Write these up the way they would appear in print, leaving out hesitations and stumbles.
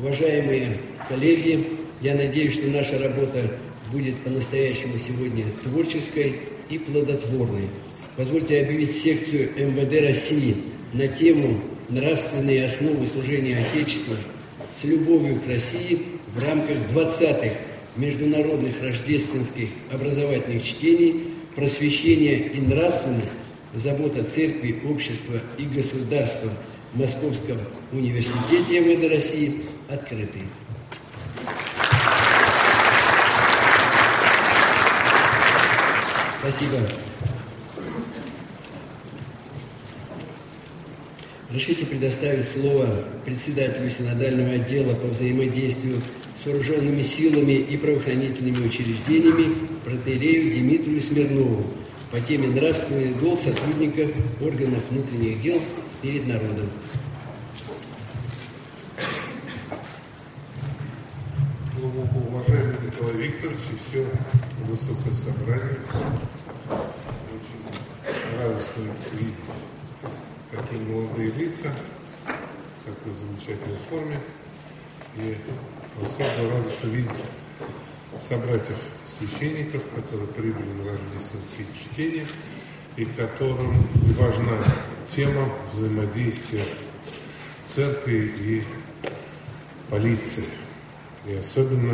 Уважаемые коллеги, я надеюсь, что наша работа будет по-настоящему сегодня творческой и плодотворной. Позвольте объявить секцию МВД России на тему «Нравственные основы служения Отечеству с любовью к России» в рамках 20-х международных рождественских образовательных чтений «Просвещение и нравственность. Забота Церкви, Общества и Государства» в Московском университете МВД России открыты. Спасибо. Разрешите предоставить слово председателю синодального отдела по взаимодействию с вооруженными силами и правоохранительными учреждениями протоиерею Дмитрию Смирнову по теме «Нравственный долг сотрудников органов внутренних дел перед народом». Глубоко уважаемый Николай Викторович и все высокое собрание. Очень радостно видеть такие молодые лица в такой замечательной форме. И особо радостно видеть собратьев-священников, которые прибыли на рождественские чтения и которым важна тема взаимодействия церкви и полиции. И особенно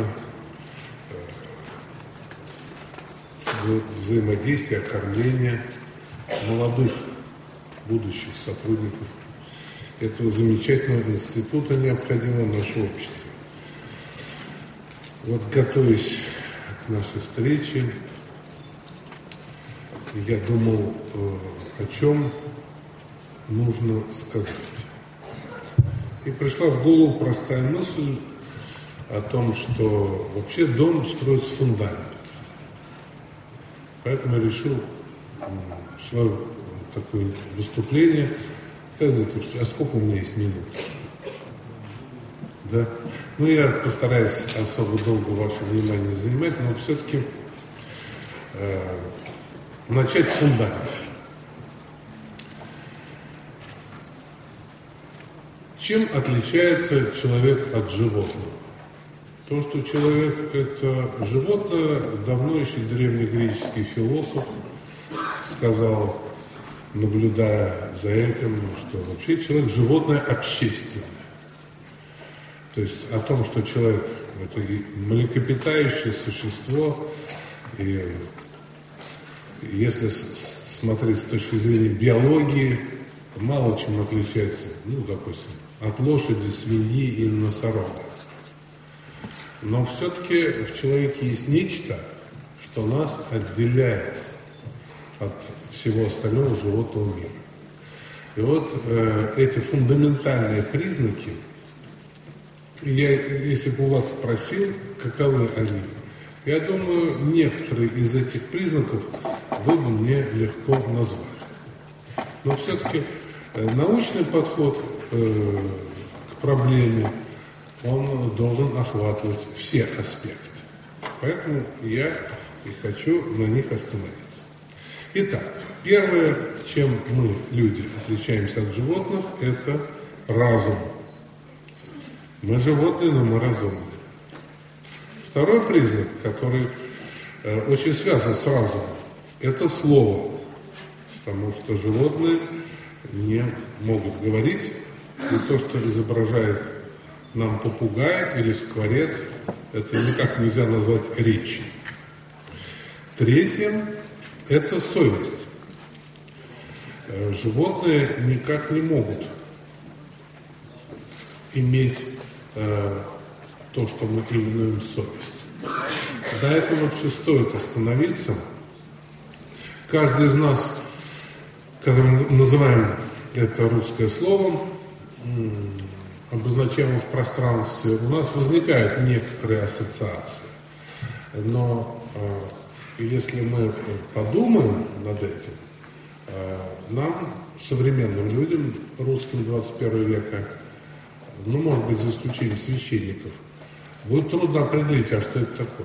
взаимодействие, окормления молодых будущих сотрудников этого замечательного института, необходимого в нашем обществе. Вот, готовясь к нашей встрече, я думал, о чем нужно сказать. И пришла в голову простая мысль о том, что вообще дом строится с фундамента. Поэтому я решил свое такое выступление. А сколько у меня есть минут? Да? Ну, я постараюсь особо долго ваше внимание занимать, но все-таки начать с фундамента. Чем отличается человек от животного? То, что человек – это животное, давно еще древнегреческий философ сказал, наблюдая за этим, что вообще человек – животное общественное. То есть о том, что человек – это млекопитающее существо, и если смотреть с точки зрения биологии, мало чем отличается, ну, допустим, от лошади, свиньи и носорога. Но все-таки в человеке есть нечто, что нас отделяет от всего остального животного мира. И вот эти фундаментальные признаки, я, если бы у вас спросил, каковы они, я думаю, некоторые из этих признаков вы бы мне легко назвали. Но все-таки научный подход к проблеме, он должен охватывать все аспекты. Поэтому я и хочу на них остановиться. Итак, первое, чем мы, люди, отличаемся от животных, это разум. Мы животные, но мы разумные. Второй признак, который очень связан с разумом, это слово. Потому что животные не могут говорить, и то, что изображает нам попугай или скворец, это никак нельзя назвать речью. Третье – это совесть. Животные никак не могут иметь то, что мы именуем совесть. До этого вообще стоит остановиться. Каждый из нас, когда мы называем это русское слово, обозначаем в пространстве, у нас возникают некоторые ассоциации. Но если мы подумаем над этим, нам, современным людям, русским 21 века, ну, может быть, за исключением священников, будет трудно определить, а что это такое.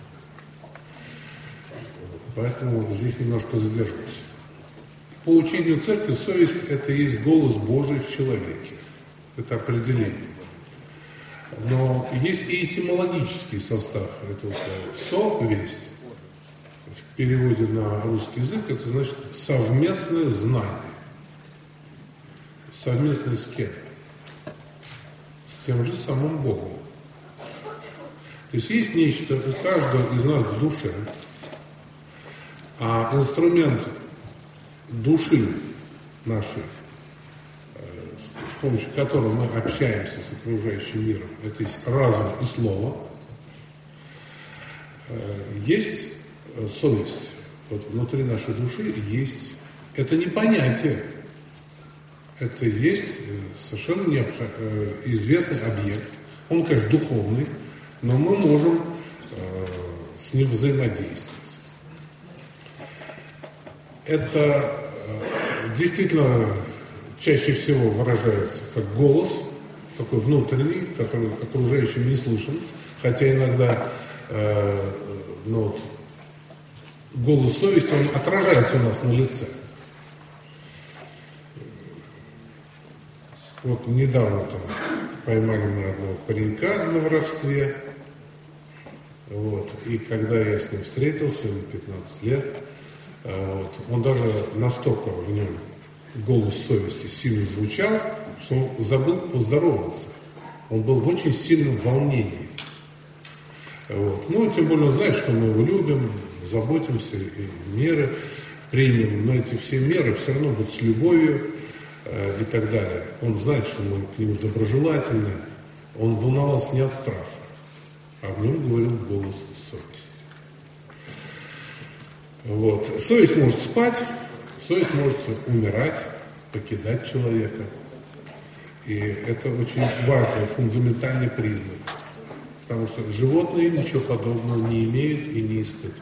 Поэтому здесь немножко задержусь. По учению церкви совесть – это есть голос Божий в человеке. Это определение. Но есть и этимологический состав этого слова. Совесть в переводе на русский язык это значит совместное знание. Совместное с кем? С тем же самым Богом. То есть нечто у каждого из нас в душе, а инструмент души нашей, с помощью которого мы общаемся с окружающим миром, это есть разум и слово, есть совесть. Вот внутри нашей души есть, это не понятие, это есть совершенно известный объект. Он, конечно, духовный, но мы можем с ним взаимодействовать. Это действительно чаще всего выражается как голос, такой внутренний, который окружающим не слышен, хотя иногда голос совести, он отражается у нас на лице. Вот недавно там поймали мы одного паренька на воровстве. Вот. И когда я с ним встретился, ему 15 лет, он даже настолько в нем голос совести сильно звучал, что он забыл поздороваться. Он был в очень сильном волнении. Вот. Ну, тем более он знает, что мы его любим, заботимся и меры примем, но эти все меры все равно будут с любовью и так далее. Он знает, что мы к нему доброжелательны. Он волновался не от страха, а в нем говорил голос совести. Вот. Совесть может спать, совесть может умирать, покидать человека. И это очень важный, фундаментальный признак. Потому что животные ничего подобного не имеют и не испытывают.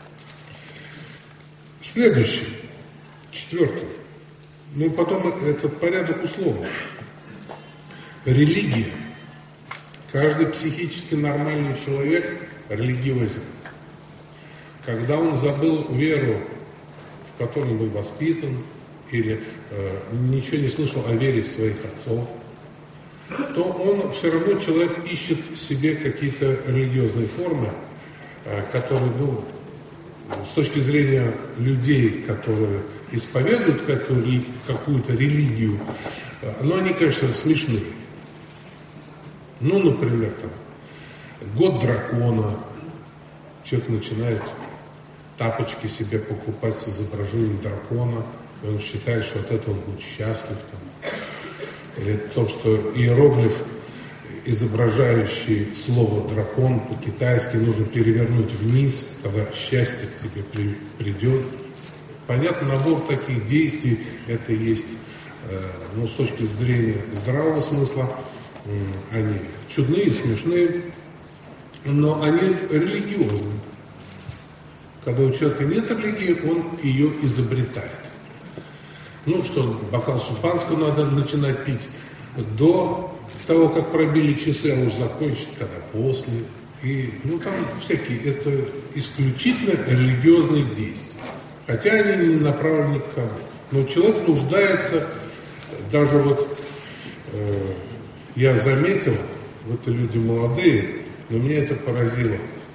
Следующий, 4. Ну, потом это порядок условный. Религия. Каждый психически нормальный человек религиозен. Когда он забыл веру, в которой он был воспитан, или ничего не слышал о вере своих отцов, то он все равно, человек ищет в себе какие-то религиозные формы, которые, с точки зрения людей, которые исповедуют какую-то религию, но они, конечно, смешные. Ну, например, там, год дракона, человек начинает тапочки себе покупать с изображением дракона, и он считает, что от этого он будет счастлив. Там. Или то, что иероглиф, изображающий слово «дракон» по-китайски, нужно перевернуть вниз, тогда счастье к тебе придет. Понятно, набор таких действий, это есть, с точки зрения здравого смысла, они чудные, смешные, но они религиозны. Когда у человека нет религии, он ее изобретает. Что бокал шампанского надо начинать пить до того, как пробили часы, а уж закончить, когда после. И, там всякие, это исключительно религиозные действия. Хотя они не направлены к кому. Но человек нуждается, даже я заметил, это люди молодые, но меня это поразило.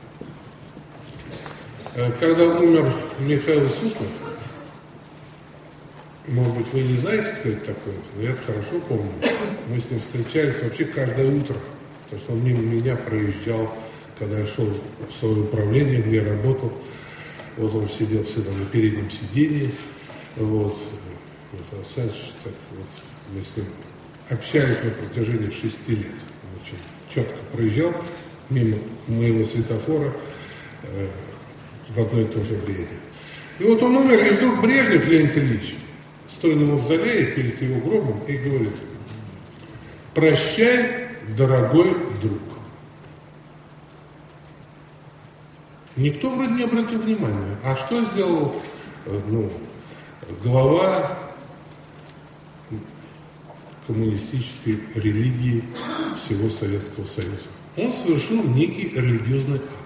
Когда умер Михаил Суслов, может быть, вы не знаете, кто это такой, но я это хорошо помню. Мы с ним встречались вообще каждое утро, потому что он мимо меня проезжал, когда я шел в свое управление, где я работал. Вот он сидел всегда на переднем сиденье. Мы с ним общались на протяжении 6 лет. Он очень четко проезжал мимо моего светофора в одно и то же время. И вот он умер, и вдруг Брежнев Леонид Ильич, стоя на мавзолее перед его гробом, и говорит: «Прощай, дорогой друг». Никто вроде не обратил внимания. А что сделал глава коммунистической религии всего Советского Союза? Он совершил некий религиозный акт.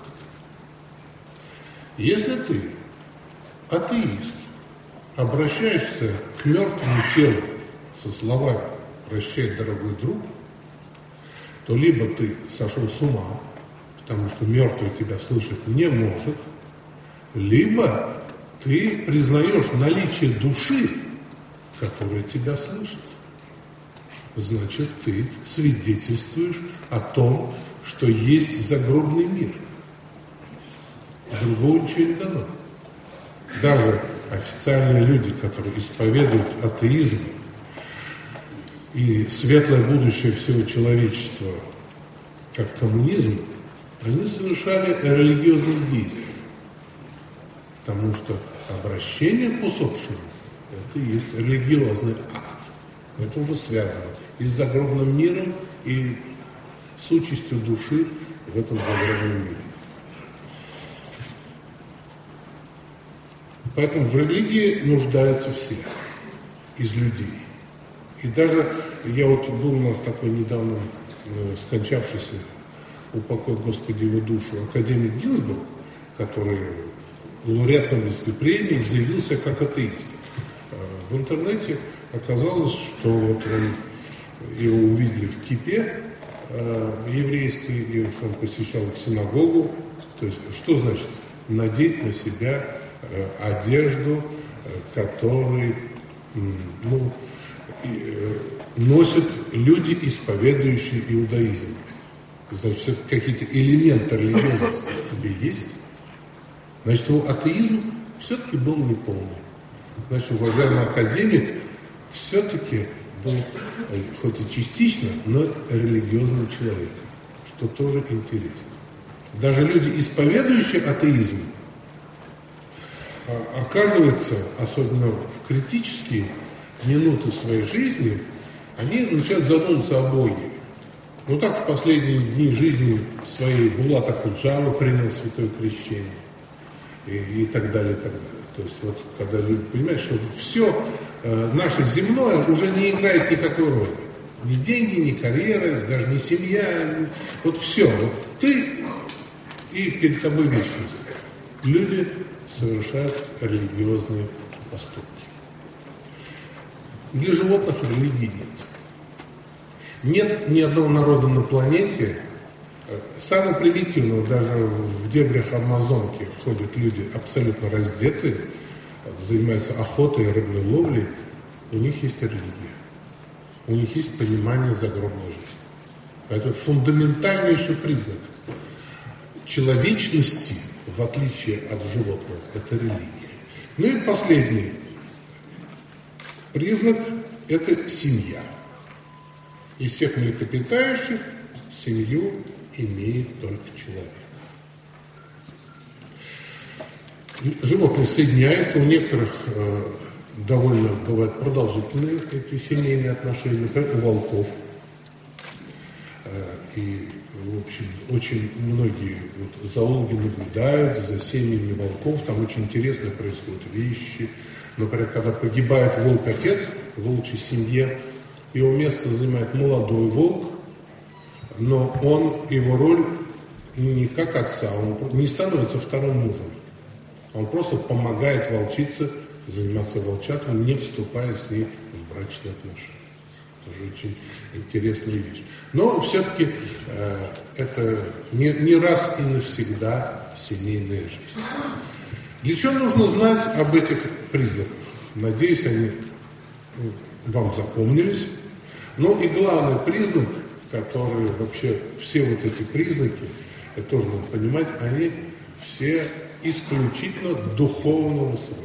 Если ты, атеист, обращаешься к мертвому телу со словами «прощай, дорогой друг», то либо ты сошел с ума, потому что мертвый тебя слышать не может, либо ты признаешь наличие души, которая тебя слышит. Значит, ты свидетельствуешь о том, что есть загробный мир. Другого ничего не дано. Даже официальные люди, которые исповедуют атеизм и светлое будущее всего человечества, как коммунизм, они совершали религиозные действия. Потому что обращение к усопшему – это и есть религиозный акт. Это уже связано и с загробным миром, и с участью души в этом загробном мире. Поэтому в религии нуждаются все из людей. И даже, я вот был у нас такой недавно скончавшийся, упокой Господи его душу, академик Гинзбург, который лауреат Нобелевской премии, заявился как атеист. В интернете оказалось, что вот его увидели в кипе еврейской, и он посещал синагогу. То есть, что значит надеть на себя одежду, которую носят люди, исповедующие иудаизм. Значит, все-таки какие-то элементы религиозности в тебе есть. Значит, его атеизм все-таки был неполный. Значит, уважаемый академик все-таки был, хоть и частично, но религиозным человеком, что тоже интересно. Даже люди, исповедующие атеизм, оказывается, особенно в критические минуты своей жизни, они начинают задумываться о Боге. Ну так в последние дни жизни своей Булат Акуджава принял святое крещение и так далее, и так далее. То есть вот когда люди понимают, что все наше земное уже не играет никакой роли. Ни деньги, ни карьера, даже не семья. Вот все. Вот ты и перед тобой вечность. Люди совершают религиозные поступки. Для животных религии нет. Нет ни одного народа на планете, самого примитивного, даже в дебрях Амазонки ходят люди абсолютно раздетые, занимаются охотой и рыбной ловлей, у них есть религия, у них есть понимание загробной жизни. Это фундаментальнейший признак человечности, в отличие от животных, это религия. Ну и последний признак – это семья. Из всех млекопитающих семью имеет только человек. Животные соединяются, у некоторых довольно бывают продолжительные эти семейные отношения, например, у волков. И, в общем, очень многие зоологи наблюдают за семьями волков, там очень интересно происходят вещи. Например, когда погибает волк-отец в волчьей семье, его место занимает молодой волк, но его роль не как отца, он не становится вторым мужем. Он просто помогает волчице заниматься волчатом, не вступая с ней в брачные отношения. Тоже очень интересная вещь. Но все-таки это не раз и навсегда семейная жизнь. Для чего нужно знать об этих признаках? Надеюсь, они вам запомнились. Ну и главный признак, который вообще, все вот эти признаки, это тоже надо понимать, они все исключительно духовного свойства.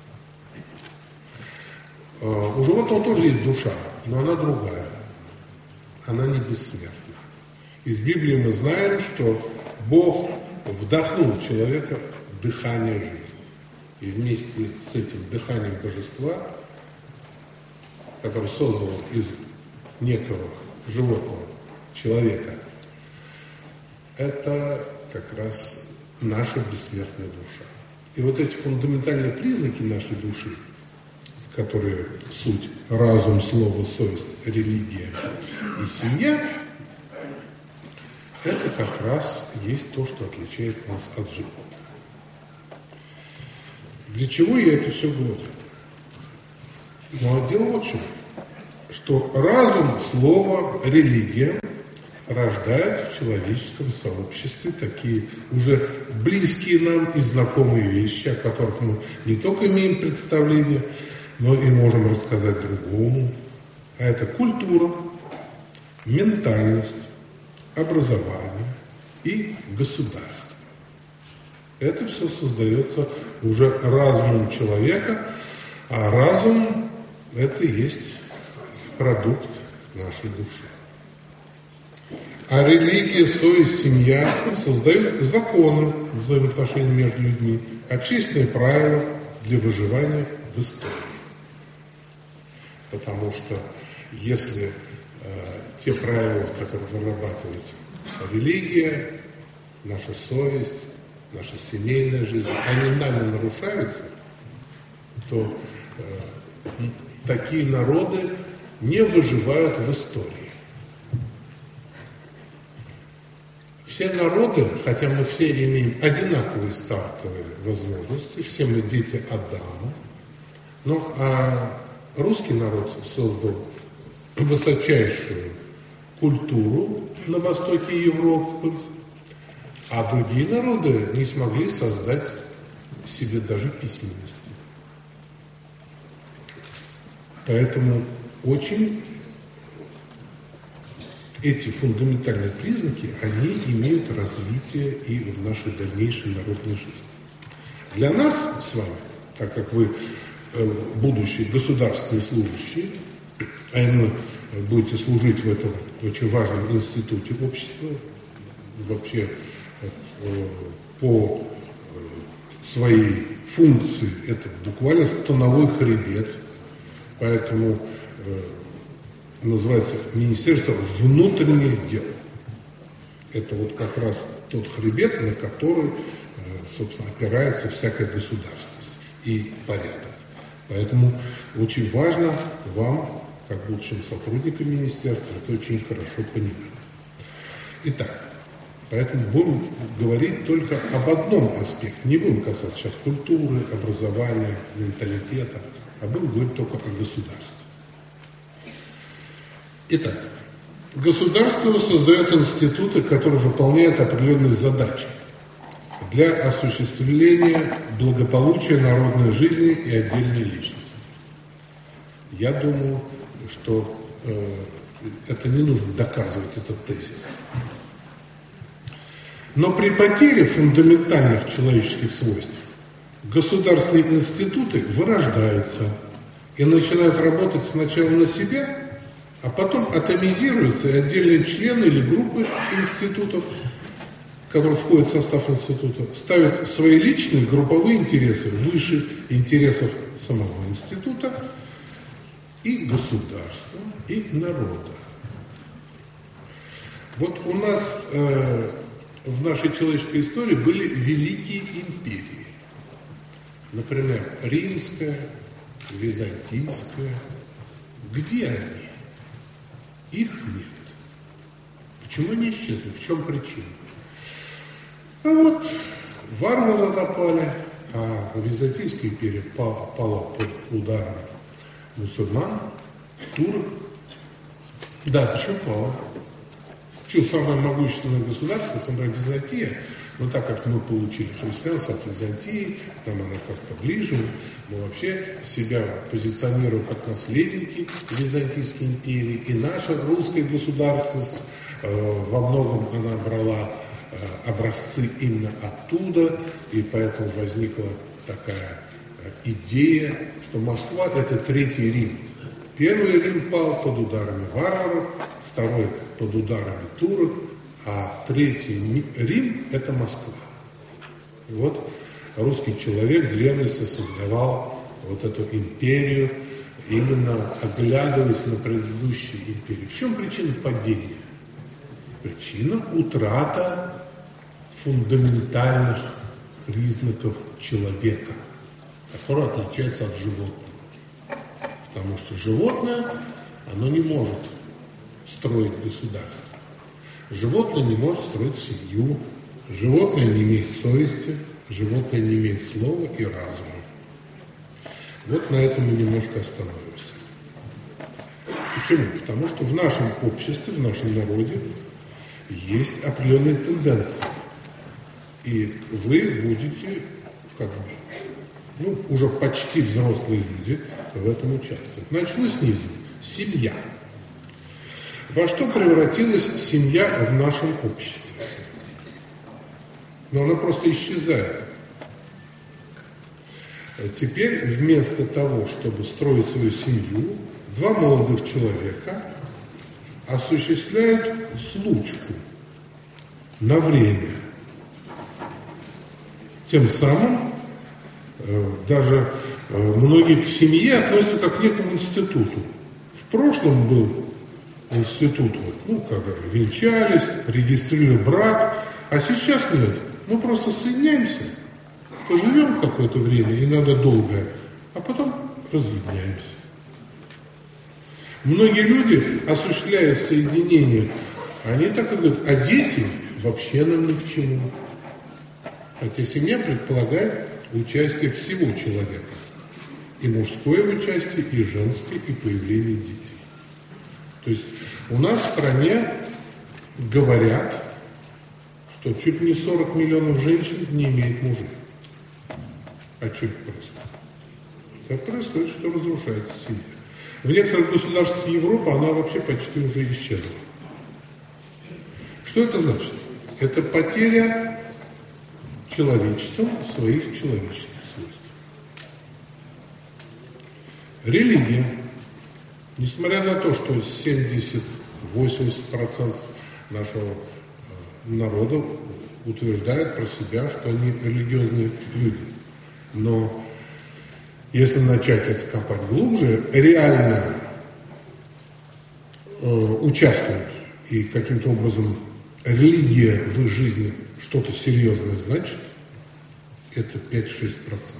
У животного тоже есть душа, но она другая. Она не бессмертна. Из Библии мы знаем, что Бог вдохнул в человека дыхание жизни. И вместе с этим дыханием божества, который создал из некого животного человека, это как раз наша бессмертная душа. И вот эти фундаментальные признаки нашей души, которые суть разум, слово, совесть, религия и семья, это как раз есть то, что отличает нас от животных. Для чего я это все говорю? Ну, а дело вот в чем. Что разум, слово, религия рождает в человеческом сообществе такие уже близкие нам и знакомые вещи, о которых мы не только имеем представление, но и можем рассказать другому. А это культура, ментальность, образование и государство. Это все создается уже разумом человека, а разум – это и есть продукт нашей души. А религия, совесть, семья создают законы взаимоотношений между людьми, общественные правила для выживания в истории. Потому что если те правила, которые вырабатывает религия, наша совесть, наша семейная жизнь, они нами нарушаются, то такие народы не выживают в истории. Все народы, хотя мы все имеем одинаковые стартовые возможности, все мы дети Адама, но русский народ создал высочайшую культуру на востоке Европы, а другие народы не смогли создать себе даже письменности. Поэтому очень эти фундаментальные признаки, они имеют развитие и в нашей дальнейшей народной жизни. Для нас с вами, так как вы будущие государственные служащие, а именно будете служить в этом очень важном институте общества, вообще по своей функции это буквально становой хребет, поэтому называется Министерство внутренних дел. Это вот как раз тот хребет, на который, собственно, опирается всякая государственность и порядок. Поэтому очень важно вам, как будущим сотрудникам министерства, это очень хорошо понимать. Итак, поэтому будем говорить только об одном аспекте. Не будем касаться сейчас культуры, образования, менталитета, а будем говорить только о государстве. Итак, государство создает институты, которые выполняют определенные задачи для осуществления благополучия народной жизни и отдельной личности. Я думаю, что это не нужно доказывать, этот тезис. Но при потере фундаментальных человеческих свойств государственные институты вырождаются и начинают работать сначала на себя, а потом атомизируются, и отдельные члены или группы институтов, которые входят в состав института, ставят свои личные групповые интересы выше интересов самого института и государства, и народа. Вот у нас в нашей человеческой истории были великие империи. Например, Римская, Византийская. Где они? Их нет. Почему они исчезли? В чем причина? А вот варвары напали, а Византийская империя пала под ударом мусульман, турок. Да, почему пала? Почему самое могущественное государство, например, Византия, но так как мы получили христианство от Византии, нам она как-то ближе, мы вообще себя позиционируем как наследники Византийской империи, и наша русская государственность во многом она брала образцы именно оттуда, и поэтому возникла такая идея, что Москва – это Третий Рим. Первый Рим пал под ударами варваров, второй под ударами турок, а Третий Рим – это Москва. И вот русский человек в древности создавал вот эту империю, именно оглядываясь на предыдущие империи. В чем причина падения? Причина – утрата фундаментальных признаков человека, который отличается от животного. Потому что животное, оно не может строить государство. Животное не может строить семью, животное не имеет совести, животное не имеет слова и разума. Вот на этом мы немножко остановимся. Почему? Потому что в нашем обществе, в нашем народе есть определенные тенденции. И вы будете, как бы, уже почти взрослые люди в этом участвовать. Начну снизу. Семья. Во что превратилась семья в нашем обществе? Но она просто исчезает. Теперь вместо того, чтобы строить свою семью, два молодых человека осуществляют случку на время. Тем самым даже многие к семье относятся как к некому институту. В прошлом был институт, когда венчались, регистрировали брак, а сейчас нет. Мы просто соединяемся, поживем какое-то время, и надо долгое, а потом разъединяемся. Многие люди, осуществляя соединение, они так и говорят, а дети вообще нам ни к чему. Хотя семья предполагает участие всего человека. И мужское участие, и женское, и появление детей. То есть у нас в стране говорят, что чуть не 40 миллионов женщин не имеют мужей. А что это происходит? Так происходит, что разрушается семья. В некоторых государствах Европы она вообще почти уже исчезла. Что это значит? Это потеря человечеством своих человеческих свойств. Религия. Несмотря на то, что 70-80% нашего народа утверждают про себя, что они религиозные люди. Но если начать это копать глубже, реально участвуют и каким-то образом религия в их жизни что-то серьезное значит, это 5-6%.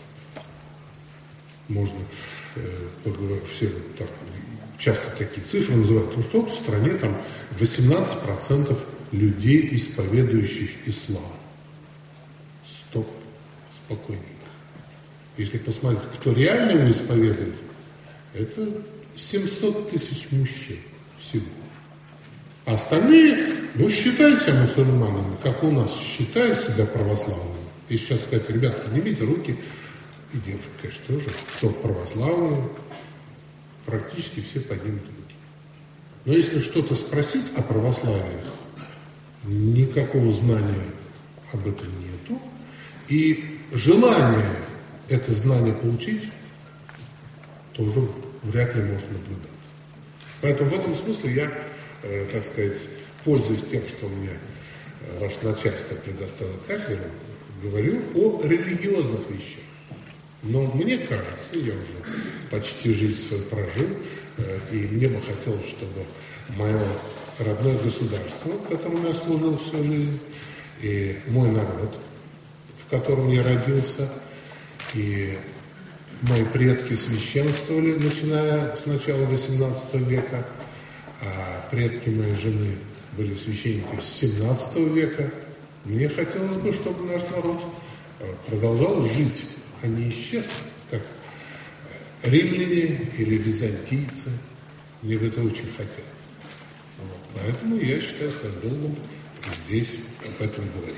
Можно поговорить, все так, часто такие цифры называют, потому что вот в стране там 18% людей, исповедующих ислам. Стоп, спокойненько. Если посмотреть, кто реально его исповедует, это 700 тысяч мужчин всего. А остальные, считают себя мусульманами, как у нас считают себя православными. И сейчас сказать, ребят, поднимите руки, и девушки, конечно, тоже, кто православные, практически все поднимут руки. Но если что-то спросить о православии, никакого знания об этом нету. И желание это знание получить тоже вряд ли можно наблюдать. Поэтому в этом смысле я, так сказать, пользуясь тем, что мне ваше начальство предоставило кафедру, говорю о религиозных вещах. Но мне кажется, я уже почти жизнь свою прожил, и мне бы хотелось, чтобы мое родное государство, в котором я служил всю жизнь, и мой народ, в котором я родился, и мои предки священствовали, начиная с начала XVIII века, а предки моей жены были священники с XVII века. Мне хотелось бы, чтобы наш народ продолжал жить, а не исчез, как римляне или византийцы. Мне бы это очень хотелось. Поэтому я считаю своим долгом здесь об этом говорить.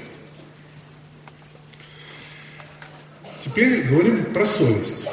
Теперь говорим про совесть.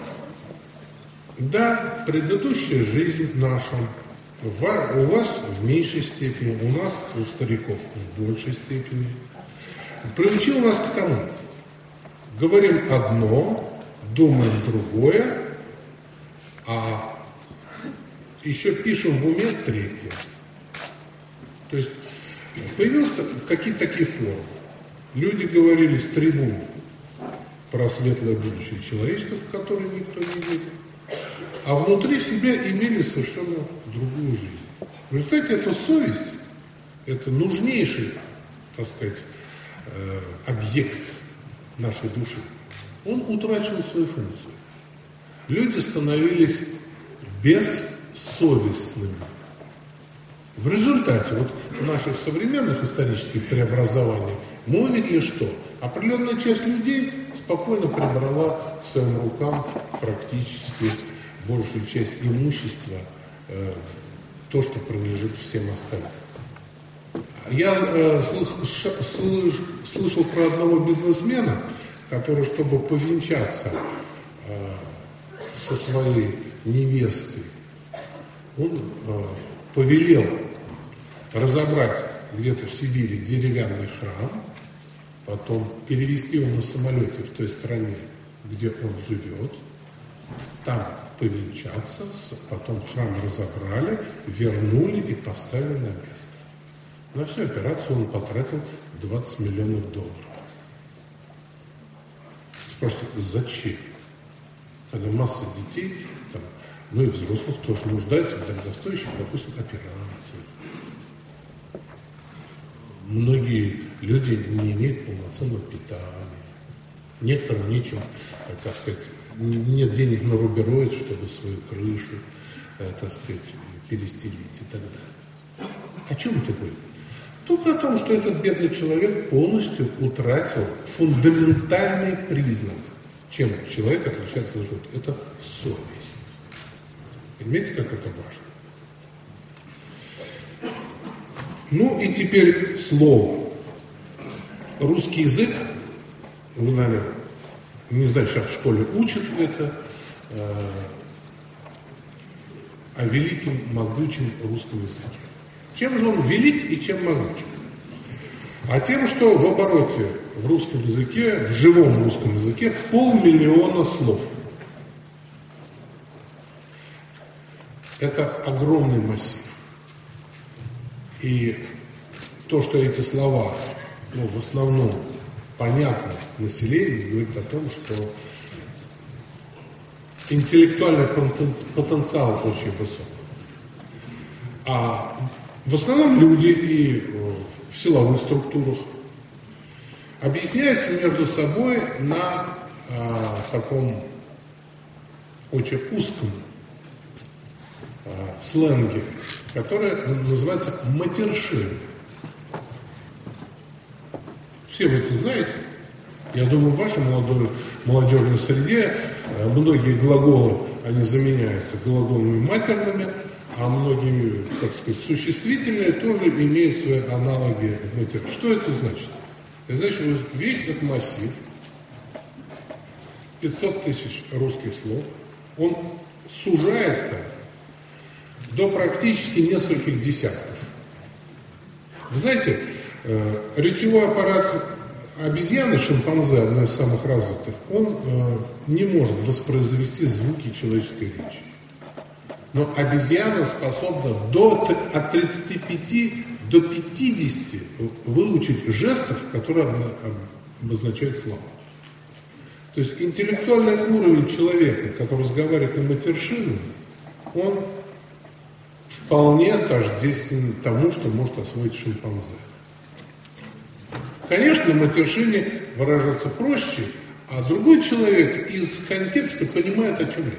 Да, предыдущая жизнь наша, у вас в меньшей степени, у нас, у стариков, в большей степени, приучил нас к тому. Говорим одно, думаем другое, а еще пишем в уме третье. То есть появились какие-то такие формы. Люди говорили с трибун про светлое будущее человечества, в которое никто не верит, а внутри себя имели совершенно другую жизнь. В результате эта совесть, это нужнейший, так сказать, объект нашей души. Он утрачивал свою функцию. Люди становились бессовестными. В результате наших современных исторических преобразований мы увидели, что определенная часть людей спокойно прибрала к своим рукам практически большую часть имущества, то, что принадлежит всем остальным. Я слышал про одного бизнесмена, который, чтобы повенчаться со своей невестой, он повелел разобрать где-то в Сибири деревянный храм, потом перевести его на самолете в той стране, где он живет, там повенчаться, потом храм разобрали, вернули и поставили на место. На всю операцию он потратил $20 миллионов. Спрашивают, зачем? Когда масса детей, там, ну и взрослых тоже нуждаются в дорогостоящих, допустим, операциях. Многие люди не имеют полноценного питания. Некоторым нечем, так сказать, нет денег на рубероид, чтобы свою крышу, так сказать, перестелить и так далее. О чем это говорит? Только о том, что этот бедный человек полностью утратил фундаментальный признак, чем человек отличается от животных. Это совесть. Понимаете, как это важно? Ну и теперь слово. Русский язык, вы, наверное, не знаю, сейчас в школе учат это, о великом, могучем русском языке. Чем же он велик и чем могучим? А тем, что в обороте в русском языке, в живом русском языке 500 000 слов. Это огромный массив. И то, что эти слова, ну, в основном понятны населению, говорит о том, что интеллектуальный потенциал очень высок. А в основном люди и в силовых структурах объясняются между собой на таком очень узком сленге, который называется матершинник. Все вы это знаете. Я думаю, в вашей молодежной среде многие глаголы, они заменяются глаголами матерными, а многие, так сказать, существительные тоже имеют свои аналоги в матершиннике. Что это значит? Это значит, что весь этот массив, 500 000 русских слов, он сужается до практически нескольких десятков. Вы знаете, речевой аппарат обезьяны, шимпанзе, одной из самых развитых, он не может воспроизвести звуки человеческой речи. Но обезьяна способна от 35 до 50 выучить жестов, которые обозначают слова. То есть интеллектуальный уровень человека, который разговаривает на матершинном, он вполне тождествен тому, что может освоить шимпанзе. Конечно, на матершине выражаться проще, а другой человек из контекста понимает, о чем речь.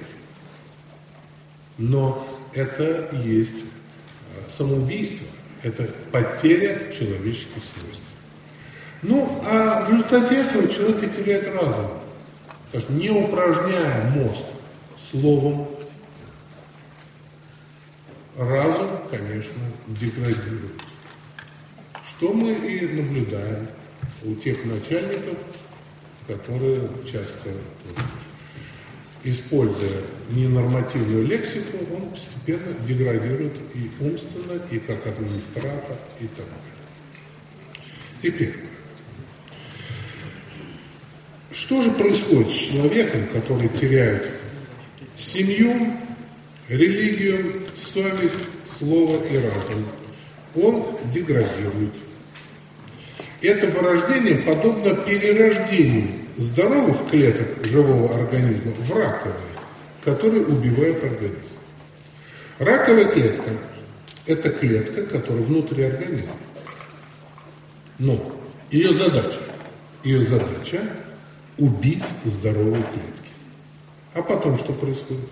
Но это есть самоубийство, это потеря человеческих свойств. Ну, а в результате этого человек теряет разум. Потому что не упражняя мозг словом, разум, конечно, деградирует. Что мы и наблюдаем у тех начальников, которые часто, используя ненормативную лексику, он постепенно деградирует и умственно, и как администратор, и так далее. Теперь, что же происходит с человеком, который теряет семью, религию, совесть, слово и разум? Он деградирует. Это вырождение подобно перерождению здоровых клеток живого организма в раковые, которые убивают организм. Раковая клетка – это клетка, которая внутри организма. Но ее задача – убить здоровые клетки. А потом что происходит?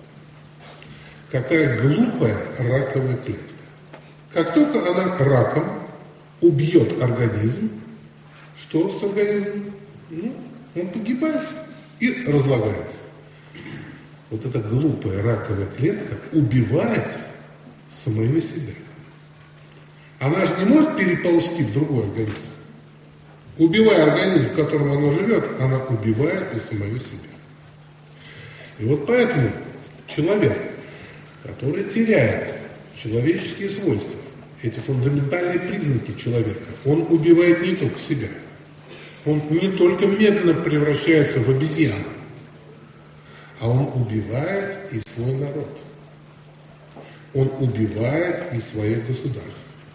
Какая глупая раковая клетка. Как только она раком убьет организм, что с организмом? Ну, он погибает и разлагается. Вот эта глупая раковая клетка убивает самого себя. она же не может переползти в другой организм. Убивая организм, в котором она живет, она убивает и самое себя. И вот поэтому человек, который теряет человеческие свойства, эти фундаментальные признаки человека, он убивает не только себя. Он не только медленно превращается в обезьяну, а он убивает и свой народ. Он убивает и свое государство.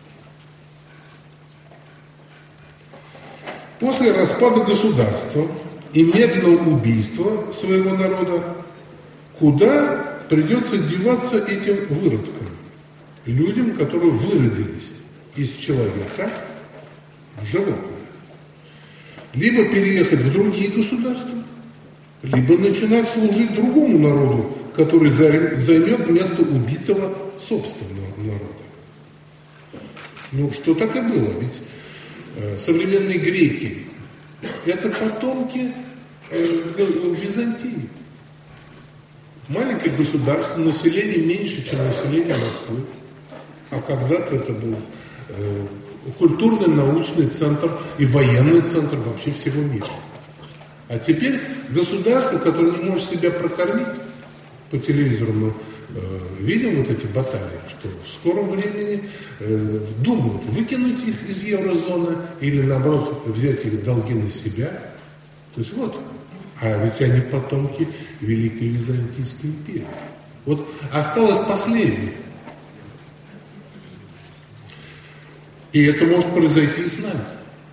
После распада государства и медленного убийства своего народа, куда придется деваться этим выродкам? Людям, которые выродились из человека в животное. Либо переехать в другие государства, либо начинать служить другому народу, который займет место убитого собственного народа. Ну, что так и было? Ведь современные греки – это потомки Византии. Маленькое государство, население меньше, чем население Москвы. А когда-то это был культурный, научный центр и военный центр вообще всего мира. А теперь государство, которое не может себя прокормить, по телевизору мы видим вот эти баталии, что в скором времени думают выкинуть их из еврозоны или наоборот взять их долги на себя. То есть вот, а ведь они потомки Великой Византийской империи. Вот осталось последнее. И это может произойти и с нами.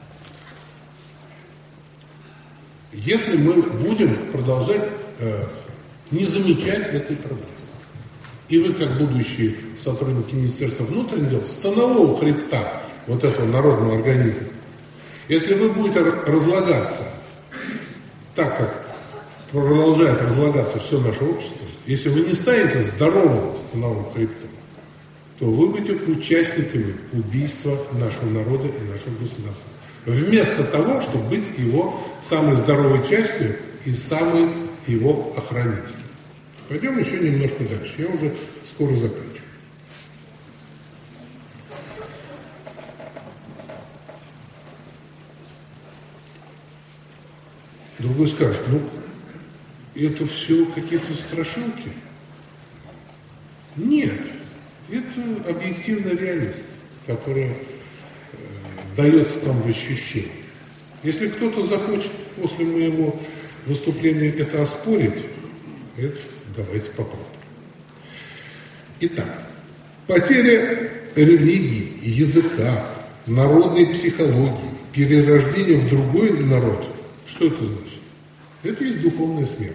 Если мы будем продолжать не замечать этой проблемы. И вы, как будущие сотрудники Министерства внутренних дел, станового хребта вот этого народного организма, если вы будете разлагаться так, как продолжает разлагаться все наше общество, если вы не станете здоровым становым хребтом, то вы будете участниками убийства нашего народа и нашего государства. Вместо того, чтобы быть его самой здоровой частью и самой его охранителем. Пойдем еще немножко дальше. Я уже скоро закончу. Другой скажет, ну, это все какие-то страшилки. Нет. Это объективная реальность, которая дается там в ощущении. Если кто-то захочет после моего выступления это оспорить, это давайте попробуем. Итак, потеря религии, языка, народной психологии, перерождение в другой народ. Что это значит? Это есть духовная смерть.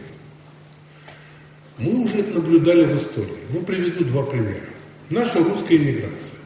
Мы уже это наблюдали в истории. Ну, приведу два примера. Наша русская эмиграция.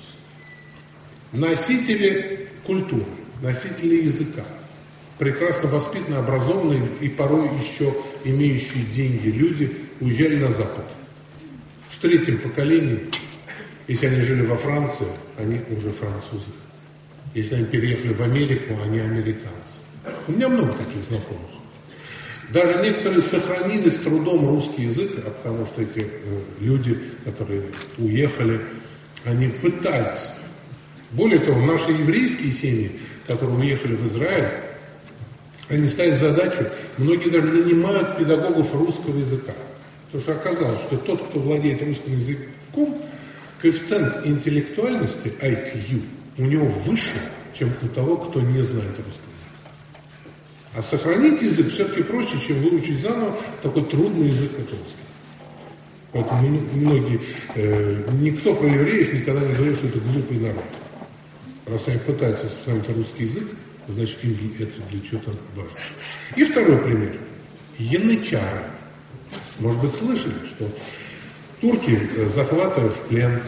Носители культуры, носители языка, прекрасно воспитанные, образованные и порой еще имеющие деньги люди уезжали на Запад. В третьем поколении, если они жили во Франции, они уже французы. Если они переехали в Америку, они американцы. У меня много таких знакомых. Даже некоторые сохранили с трудом русский язык, потому что эти люди, которые уехали, они пытались. Более того, наши еврейские семьи, которые уехали в Израиль, они ставят задачу, многие даже нанимают педагогов русского языка. Потому что оказалось, что тот, кто владеет русским языком, коэффициент интеллектуальности, IQ, у него выше, чем у того, кто не знает русского языка. А сохранить язык все-таки проще, чем выучить заново такой трудный язык, как русский. Поэтому многие, никто про евреев никогда не говорил, что это глупый народ. Раз они пытаются сохранить русский язык, значит, им это для чего-то важно. И второй пример. Янычары. Может быть, слышали, что турки, захватывая в плен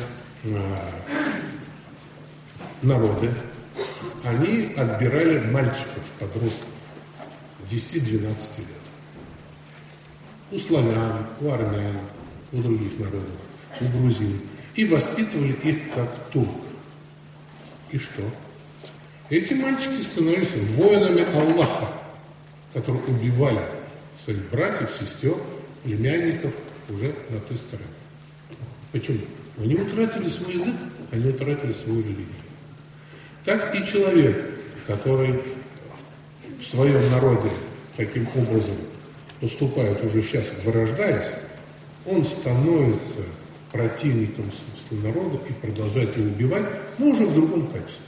народы, они отбирали мальчиков, подростков 10-12 лет. У славян, у армян, у других народов, у грузин. И воспитывали их как турок. И что? Эти мальчики становились воинами Аллаха, которые убивали своих братьев, сестер, племянников уже на той стороне. Почему? Они утратили свой язык, они утратили свою религию. Так и человек, который в своем народе таким образом поступает уже сейчас, вырождаясь, он становится противником собственного народа и продолжает его убивать, но уже в другом качестве.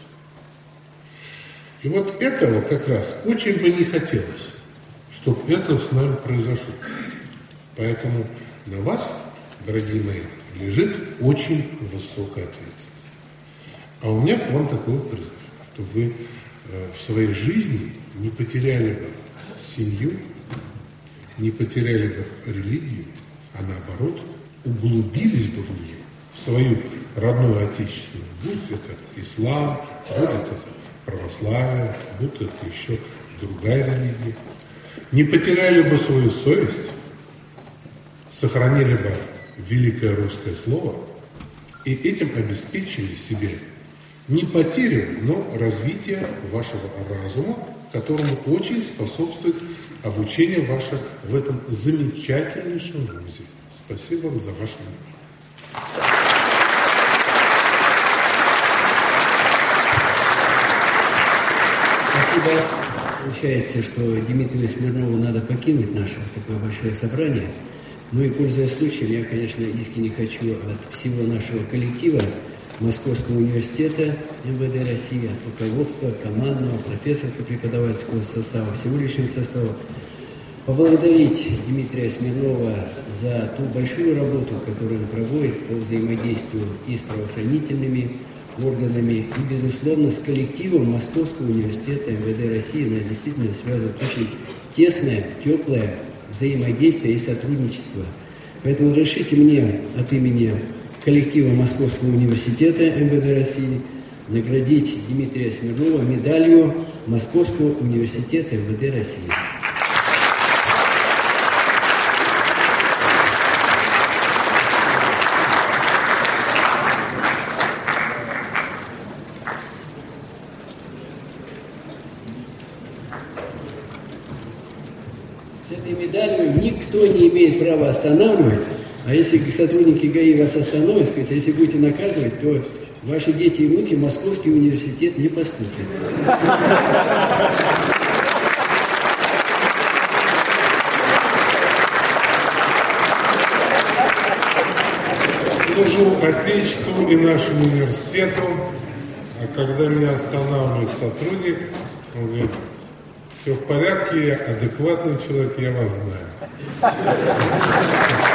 И вот этого как раз очень бы не хотелось, чтобы это с нами произошло. Поэтому на вас, дорогие мои, лежит очень высокая ответственность. А у меня к вам такой призыв, что вы в своей жизни не потеряли бы семью, не потеряли бы религию, а наоборот, углубились бы в нее, в свою родную отечественную, будь это ислам, будь это православие, будь это еще другая религия, не потеряли бы свою совесть, сохранили бы великое русское слово и этим обеспечили себе не потерю, но развитие вашего разума, которому очень способствует обучение ваше в этом замечательнейшем вузе. Спасибо вам за ваше внимание. Спасибо. Получается, что Дмитрию Смирнову надо покинуть наше такое большое собрание. Ну и, пользуясь случаем, я, конечно, искренне хочу от всего нашего коллектива Московского университета МВД России, от руководства, командного, профессорско-преподавательского состава, всего личного состава, поблагодарить Дмитрия Смирнова за ту большую работу, которую он проводит по взаимодействию и с правоохранительными органами, и, безусловно, с коллективом Московского университета МВД России. Нас действительно связывает очень тесное, теплое взаимодействие и сотрудничество. Поэтому разрешите мне от имени коллектива Московского университета МВД России наградить Дмитрия Смирнова медалью Московского университета МВД России. С этой медалью никто не имеет права останавливать. А если сотрудники ГАИ вас остановят, сказать, если будете наказывать, то ваши дети и внуки в Московский университет не поступят. Служу Отечеству и нашему университету, а когда меня останавливает сотрудник, он говорит: все в порядке, я адекватный человек, я вас знаю.